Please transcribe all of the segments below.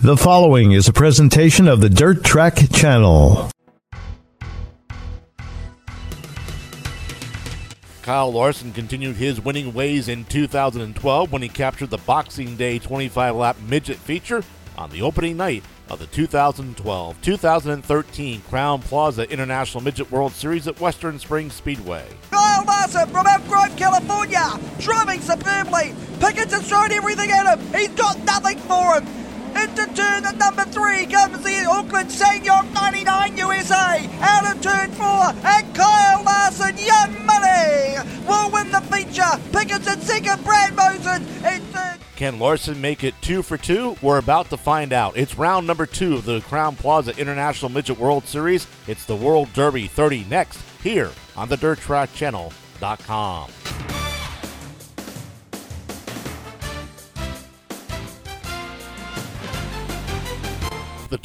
The following is a presentation of the Dirt Track Channel. Kyle Larson continued his winning ways in 2012 when he captured the Boxing Day 25-lap midget feature on the opening night of the 2012-2013 Crown Plaza International Midget World Series at Western Springs Speedway. Kyle Larson from Elk Grove, California, driving superbly. Pickett's has thrown everything at him. He's got nothing for him. Into turn at number 3 comes the Auckland Sanyong 99 USA. Out of turn 4, and Kyle Larson, Young Money, will win the feature. Pickett's in second, Brad Mosen in third. Can Larson make it 2 for 2? We're about to find out. It's round number 2 of the Crown Plaza International Midget World Series. It's the World Derby 30 next, here on the DirtTrackChannel.com. The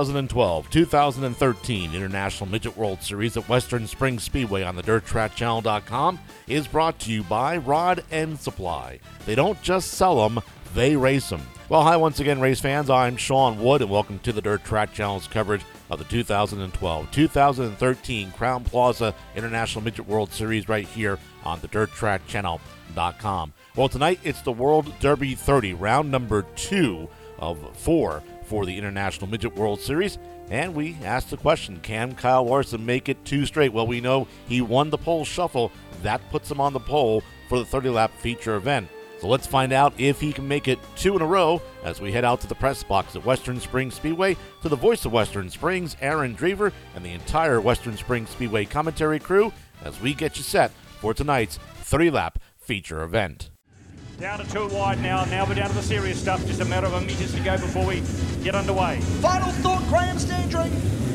2012-2013 International Midget World Series at Western Springs Speedway on the DirtTrackChannel.com is brought to you by Rod End Supply. They don't just sell them, they race them. Well, hi once again, race fans. I'm Sean Wood, and welcome to the Dirt Track Channel's coverage of the 2012-2013 Crown Plaza International Midget World Series right here on the DirtTrackChannel.com. Well, tonight it's the World Derby 30, round number 2 of 4 for the International Midget World Series, and we asked the question, can Kyle Larson make it 2 straight? Well, we know he won the pole shuffle. That puts him on the pole for the 30-lap feature event. So let's find out if he can make it 2 in a row as we head out to the press box at Western Springs Speedway to the voice of Western Springs, Aaron Drever, and the entire Western Springs Speedway commentary crew as we get you set for tonight's 30-lap feature event. Down to 2 wide now. Now we're down to the serious stuff. Just a matter of a meters to go before we get underway. Final thought, Graham Standring.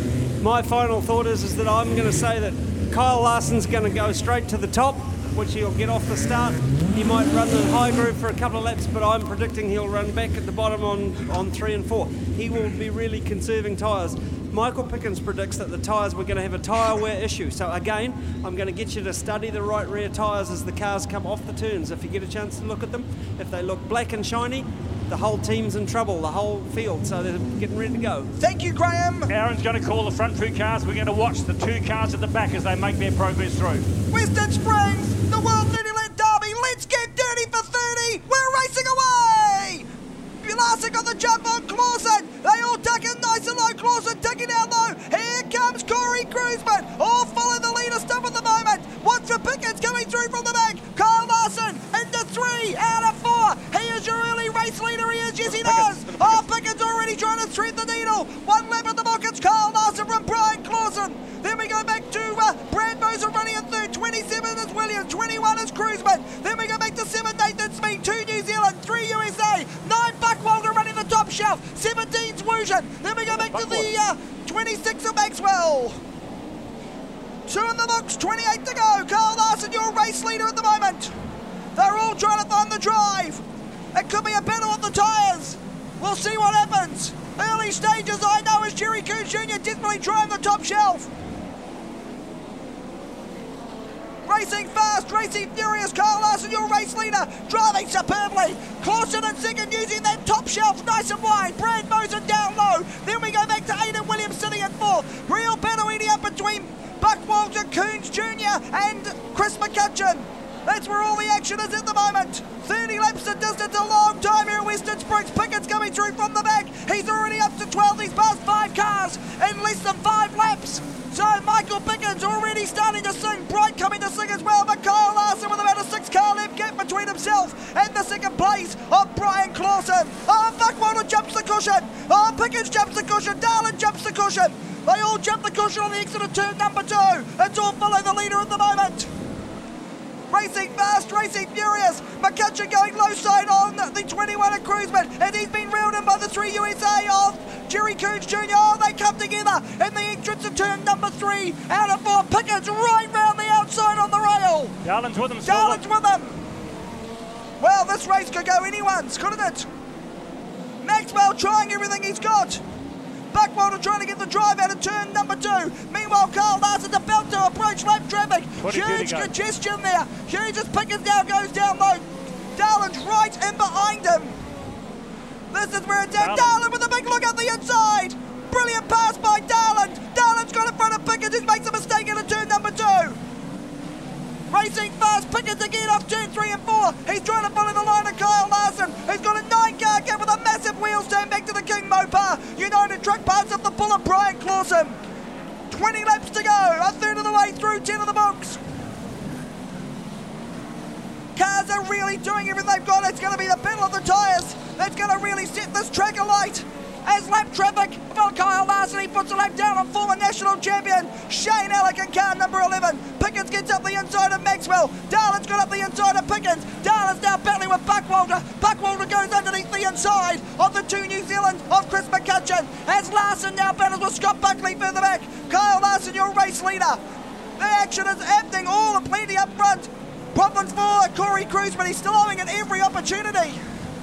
My final thought is that I'm going to say that Kyle Larson's going to go straight to the top, which he'll get off the start. He might run the high groove for a couple of laps, but I'm predicting he'll run back at the bottom on 3 and 4. He will be really conserving tyres. Michael Pickens predicts that the tyres were going to have a tyre wear issue. So again, I'm going to get you to study the right rear tyres as the cars come off the turns. If you get a chance to look at them, if they look black and shiny, the whole team's in trouble, the whole field, so they're getting ready to go. Thank you, Graham. Aaron's going to call the front 2 cars. We're going to watch the 2 cars at the back as they make their progress through. Western Springs, the World 30-lap Derby. Let's get dirty for 30. We're racing away. Larson got the jump on Clausen. They all tuck in nice and low. Clausen tucking down low. Here comes Corey Kruisman. All follow the leader stuff at the moment. Watch for Pickens coming through from the back. Kyle Larson into 3 out of 4. He is your early race leader. He is, yes he does. Oh, Pickens already trying to thread the needle. 1 lap at the book. It's Kyle Larson from Brian Clausen. Then we go back to Brad Mosen running in third. 27 is Williams. 21 is Kruisman. Then we go back to 7 Nathan Speed. 2 New Zealand. 3 USA. 9 Buckwalder running the top shelf. 17's Woosion. Then we go back to the 26 of Maxwell. 2 in the books. 28 to go. Kyle Larson, your race leader at the moment. They're all trying to find the drive. It could be a battle of the tyres. We'll see what happens. Early stages, I know, is Jerry Coons Jr. desperately trying the top shelf. Racing fast, racing furious. Kyle Larson, your race leader, driving superbly. Clausen in second, using that top shelf nice and wide. Brad Mosen down low. Then we go back to Aidan Williams sitting in 4th. Real battle eating up between Buckwalter, Coons Jr. and Chris McCutcheon. That's where all the action is at the moment. 30 laps of distance, a long time here at Western Springs. Pickett's coming through from the back. He's already up to 12. He's passed 5 cars in less than 5 laps. So Michael Pickens already starting to sing. Bright coming to sing as well. But Kyle Larson with about a 6-car left gap between himself and the second place of Brian Clausen. Oh, Buckwalter jumps the cushion. Oh, Pickens jumps the cushion. Darlin jumps the cushion. They all jump the cushion on the exit of turn number 2. It's all follow the leader at the moment. Racing fast, racing furious. McCutcheon going low side on the 21 at Kruisman, and he's been reeled in by the 3 USA of Jerry Coons Jr. Oh, they come together in the entrance of turn number 3. Out of 4, Pickens right round the outside on the rail. Darlin's with him. Darlin's with him. Well, this race could go anyone's, couldn't it? Maxwell trying everything he's got. Buckwalter trying to get the drive out of turn number 2. Meanwhile, Kyle Larson's about to approach lap traffic. Huge congestion there. Huge as Pickens now goes down low. Darlin's right in behind him. This is where it's at. Darlin with a big look up. Racing fast, Pickens again off turn 3 and 4. He's trying to follow the line of Kyle Larson, who's got a 9-car gap with a massive wheel stand back to the King Mopar. United Truck parts of the pull of Brian Clausen. 20 laps to go, a third of the way through, 10 of the books. Cars are really doing everything they've got. It's going to be the battle of the tyres that's going to really set this track alight. As lap traffic for Kyle Larson, he puts a lap down on former national champion Shane Alec in car number 11. Pickens gets up the inside of Maxwell. Darlin's got up the inside of Pickens. Darlin's now battling with Buckwalter. Buckwalter goes underneath the inside of the two New Zealand of Chris McCutcheon. As Larson now battles with Scott Buckley further back. Kyle Larson, your race leader. The action is happening all and plenty up front. Problems for Corey Cruz, but he's still owing it every opportunity.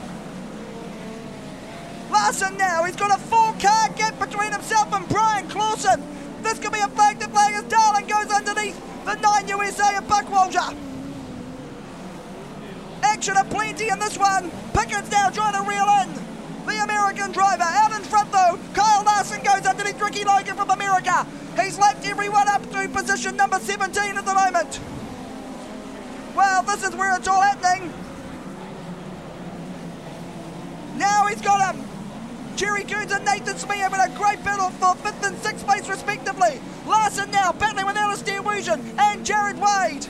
Larson now, he's got a 4-car gap between himself and Brian Clausen. This could be a flag to flag as Darling goes underneath the 9 USA of Buckwalter. Action aplenty in this one. Pickens now trying to reel in the American driver. Out in front though, Kyle Larson goes underneath Ricky Logan from America. He's lapped everyone up to position number 17 at the moment. Well, this is where it's all happening. Now he's got him. Jerry Coons and Nathan Smee having a great battle for 5th and 6th place respectively. Larson now battling with Alistair Wujan and Jared Wade.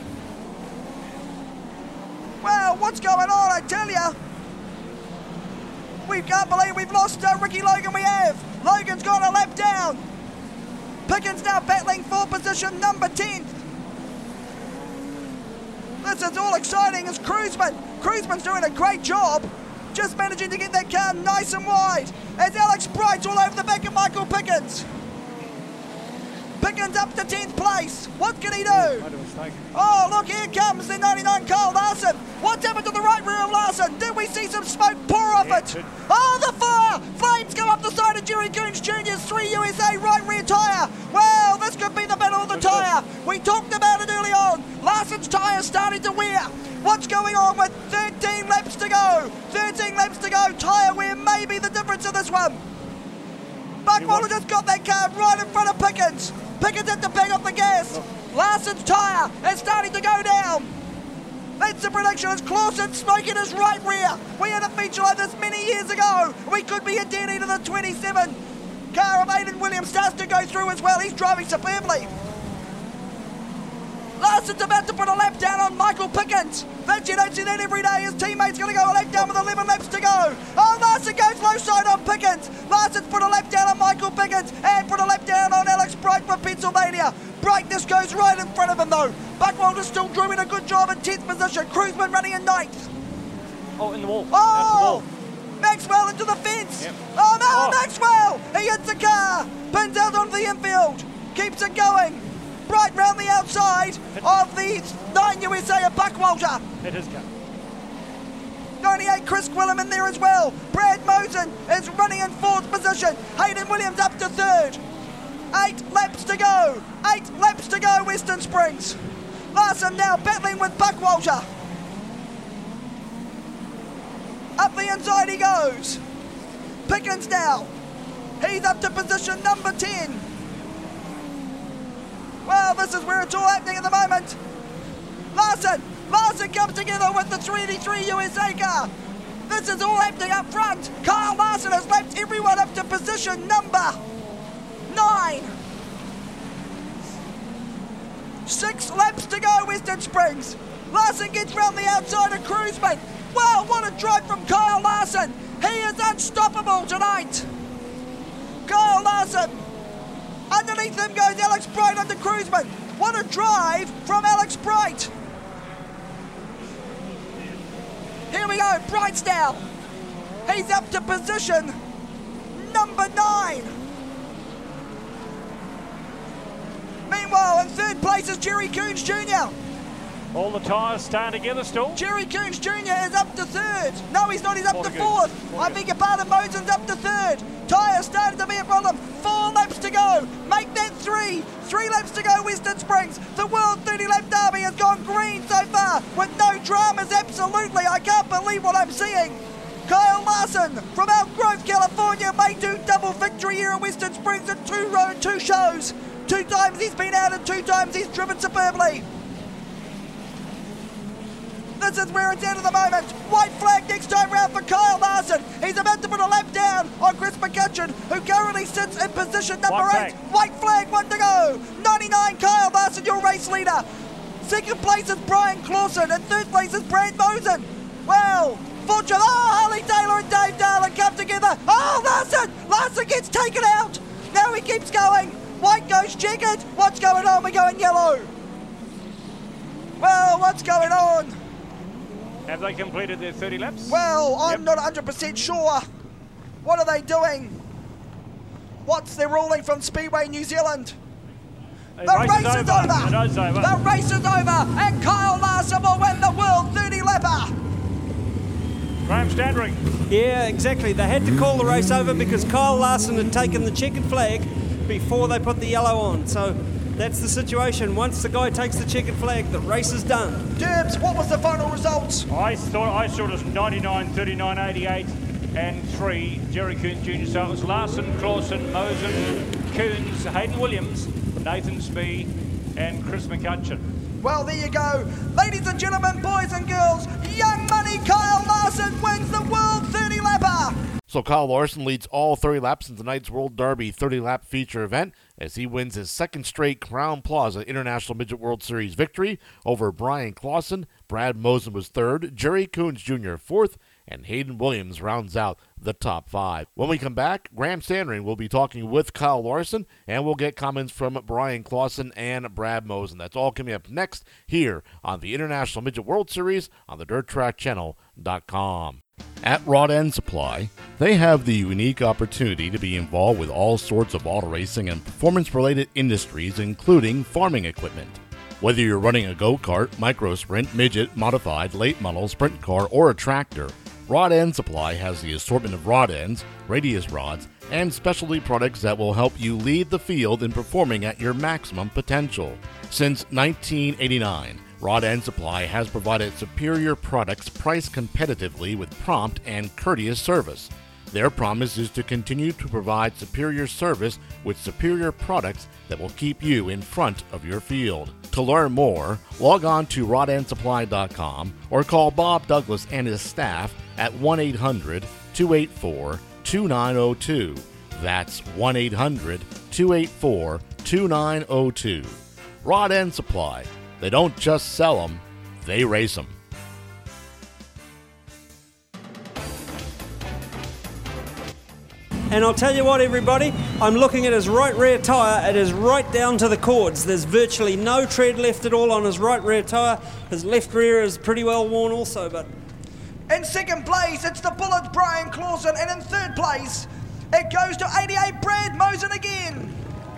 Well, what's going on, I tell ya? We can't believe we've lost Ricky Logan, we have. Logan's got a lap down. Pickens now battling for position number 10th. This is all exciting as Cruzman's doing a great job. Just managing to get that car nice and wide as Alex Bright's all over the back of Michael Pickens. Pickens up to 10th place. What can he do? Oh, look, here comes the 99 Kyle Larson. What's happened to the right rear of Larson? Did we see some smoke pour off it? Oh, the fire! Flames go up the side of Jerry Coons Jr.'s 3 USA right rear tyre. Well, this could be the battle of the tyre. We talked about it early on. Larson's tyre starting to wear. What's going on with 13 laps to go? 13 laps to go. Tyre wear may be the difference in this one. Buckwalter just got that car right in front of Pickens. Pickens had to bang off the gas. Larson's tyre is starting to go down. That's the prediction as Clausen smoking his right rear. We had a feature like this many years ago. We could be a dead end of the 27. Car of Aidan Williams starts to go through as well. He's driving superbly. Larson's about to put a lap down on Michael Pickens. But you don't see that every day. His teammate's going to go a lap down with 11 laps to go. Oh, Larson goes low side on Pickens. Larson's put a lap down on Michael Pickens and put a lap down on Alex Bright from Pennsylvania. Brightness goes right in front of him though. Buckwalter still doing a good job in 10th position. Cruzman running in 9th. Oh, in the wall. Oh! Maxwell into the fence. Yep. Oh no, Maxwell! He hits the car. Pins out onto the infield. Keeps it going. Bright round the outside of the 9 USA of Buckwalter. Hit his car. 98 Chris Quillam in there as well. Brad Mosen is running in 4th position. Hayden Williams up to 3rd. 8 laps to go. 8 laps to go, Western Springs. Larson now battling with Buckwalter. Up the inside he goes. Pickens now. He's up to position number 10. Well, this is where it's all happening at the moment. Larson comes together with the 383 USA car. This is all happening up front. Kyle Larson has lapped everyone up to position number 9. 6 laps to go, Western Springs. Larson gets round the outside of Cruzman. Wow, what a drive from Kyle Larson. He is unstoppable tonight. Kyle Larson. Underneath him goes Alex Bright under Cruzman. What a drive from Alex Bright. Here we go, Bright's now. He's up to position number 9. Meanwhile, in 3rd place is Jerry Coons Jr. All the tyres staying together still. Jerry Coons Jr. is up to 3rd. No, he's not, he's up to 4th. I beg your pardon, Mosen's up to 3rd. Tyres started to be a problem. 4 laps to go. Make that 3. 3 laps to go, Western Springs. The World 30-lap derby has gone green so far with no dramas, absolutely. I can't believe what I'm seeing. Kyle Larson from Elk Grove, California may do double victory here at Western Springs in 2 shows. 2 times he's been out and 2 times he's driven superbly. This is where it's at the moment. White flag next time round for Kyle Larson. He's about to put a lap down on Chris McCutcheon, who currently sits in position number 8. White flag, 1 to go. 99, Kyle Larson, your race leader. Second place is Brian Clausen, and third place is Brad Mosen. Well, fortune. Harley Taylor and Dave Darling come together. Larson gets taken out. Now he keeps going. White goes checkered. What's going on? We're going yellow. Well, what's going on? Have they completed their 30 laps? Well, I'm not 100% sure. What are they doing? What's their ruling from Speedway New Zealand? The race is over. The race is over, and Kyle Larson will win the World 30 lapper. Graham Standring. Yeah, exactly. They had to call the race over because Kyle Larson had taken the checkered flag before they put the yellow on. So that's the situation. Once the guy takes the checkered flag, the race is done. Derbs, what was the final result? I saw it was 99, 39, 88, and 3. Jerry Coons Jr. So it was Larson, Clausen, Mosen, Coons, Hayden Williams, Nathan Spee, and Chris McCutcheon. Well, there you go. Ladies and gentlemen, boys and girls, young money Kyle Larson wins the World 30 lapper. So Kyle Larson leads all 30 laps in tonight's World Derby 30-lap feature event as he wins his second straight Crowne Plaza International Midget World Series victory over Brian Clausen. Brad Mosen was third, Jerry Coons Jr. fourth, and Hayden Williams rounds out the top 5. When we come back, Graham Standring will be talking with Kyle Larson, and we'll get comments from Brian Clausen and Brad Mosen. That's all coming up next here on the International Midget World Series on the DirtTrackChannel.com. At Rod End Supply, they have the unique opportunity to be involved with all sorts of auto racing and performance-related industries, including farming equipment. Whether you're running a go-kart, micro-sprint, midget, modified, late model, sprint car, or a tractor, Rod End Supply has the assortment of rod ends, radius rods, and specialty products that will help you lead the field in performing at your maximum potential. Since 1989, Rod End Supply has provided superior products priced competitively with prompt and courteous service. Their promise is to continue to provide superior service with superior products that will keep you in front of your field. To learn more, log on to rodendsupply.com or call Bob Douglas and his staff at 1-800-284-2902. That's 1-800-284-2902. Rod End Supply. They don't just sell them, they race them. And I'll tell you what, everybody, I'm looking at his right rear tyre. It is right down to the cords. There's virtually no tread left at all on his right rear tyre. His left rear is pretty well worn also, but... In second place, it's the Bullets Brian Clausen, and in third place, it goes to 88 Brad Mosen again.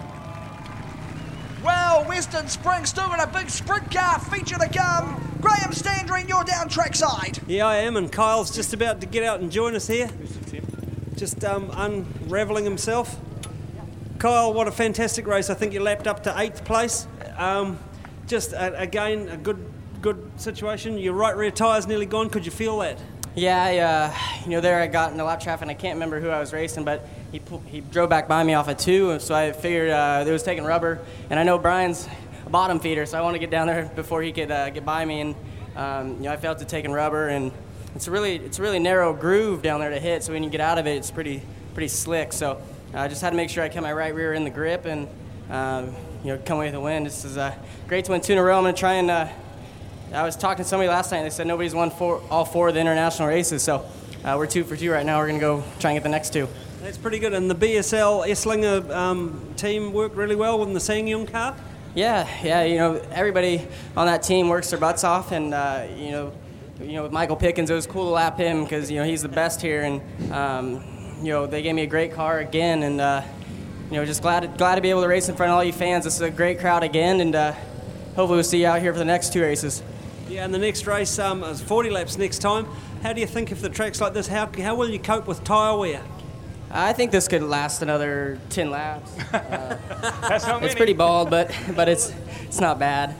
Well, Western Spring still got a big sprint car feature to come. Graham Standring, you're down trackside. Yeah, I am, and Kyle's just about to get out and join us here. Just unravelling himself. Kyle, what a fantastic race. I think you lapped up to 8th place. Again, a good situation. Your right rear tyre's nearly gone. Could you feel that? Yeah, there I got in the lap traffic, and I can't remember who I was racing, but he drove back by me off of 2, so I figured it was taking rubber. And I know Brian's a bottom feeder, so I want to get down there before he could get by me. And I felt it taking rubber, and it's a really narrow groove down there to hit. So when you get out of it, it's pretty slick. So I just had to make sure I kept my right rear in the grip and come away with a win. This is great to win 2 in a row. I'm gonna try and. I was talking to somebody last night, and they said nobody's won all 4 of the international races, so we're 2 for 2 right now. We're going to go try and get the next 2. That's pretty good. And the BSL Esslinger team worked really well with the SsangYong car? Yeah, everybody on that team works their butts off, and, with Michael Pickens, it was cool to lap him because, he's the best here, and, they gave me a great car again, and, just glad to be able to race in front of all you fans. This is a great crowd again, and hopefully we'll see you out here for the next 2 races. Yeah, and the next race is 40 laps next time. How do you think if the track's like this, how will you cope with tyre wear? I think this could last another 10 laps. That's not many. It's pretty bald, but it's not bad.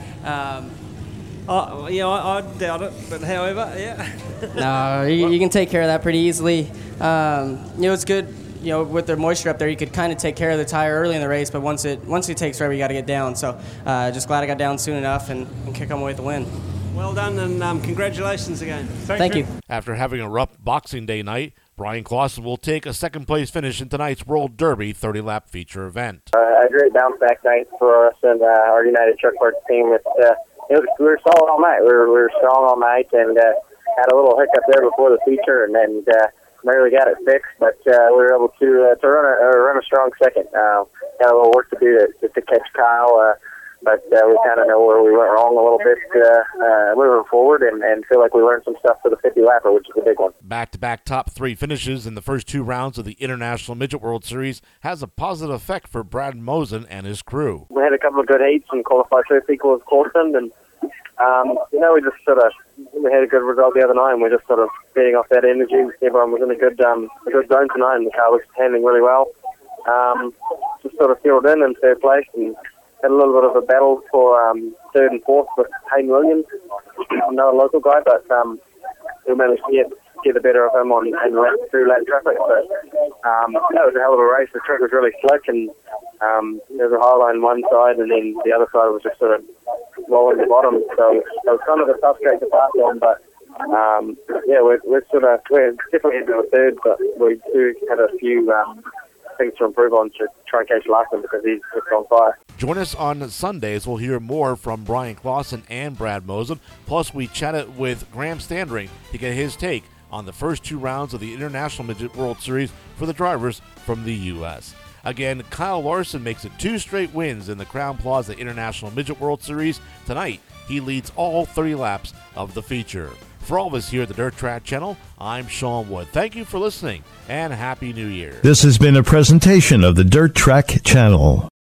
I doubt it, but however, yeah. No, you can take care of that pretty easily. It's good. With the moisture up there, you could kind of take care of the tire early in the race, but once it takes forever, you got to get down. So just glad I got down soon enough and kick on away with the win. Well done, and congratulations again. Thank you. After having a rough Boxing Day night, Brian Clausen will take a second-place finish in tonight's World Derby 30-lap feature event. A great bounce-back night for us and our United Truck Parts team. We were solid all night. We were strong all night and had a little hiccup there before the feature and barely got it fixed, but we were able to run a strong second. Got a little work to do to catch Kyle, but we kind of know where we went wrong a little bit moving forward and feel like we learned some stuff for the 50-lapper, which is a big one. Back-to-back top 3 finishes in the first 2 rounds of the International Midget World Series has a positive effect for Brad Mosen and his crew. We had a couple of good heats and qualified first equal with Corson, and we just we had a good result the other night, and we're just sort of feeding off that energy. Everyone was in a good zone tonight, and the car was handling really well. Just sort of filled in third place and had a little bit of a battle for third and fourth with Hayden Williams, another local guy, but we managed to get the better of him through lap traffic. So that was a hell of a race. The track was really slick, and there was a high line one side, and then the other side was just sort of rolling the bottom. So it was kind of a tough track to pass on, but we're definitely into a third, but we do have a few things to improve on to try and catch Larson because he's just on fire. Join us on Sundays. We'll hear more from Brian Clausen and Brad Mosen. Plus, we chatted with Graham Standring to get his take on the first 2 rounds of the International Midget World Series for the drivers from the U.S. Again, Kyle Larson makes it 2 straight wins in the Crown Plaza International Midget World Series. Tonight, he leads all 30 laps of the feature. For all of us here at the Dirt Track Channel, I'm Sean Wood. Thank you for listening, and Happy New Year. This has been a presentation of the Dirt Track Channel.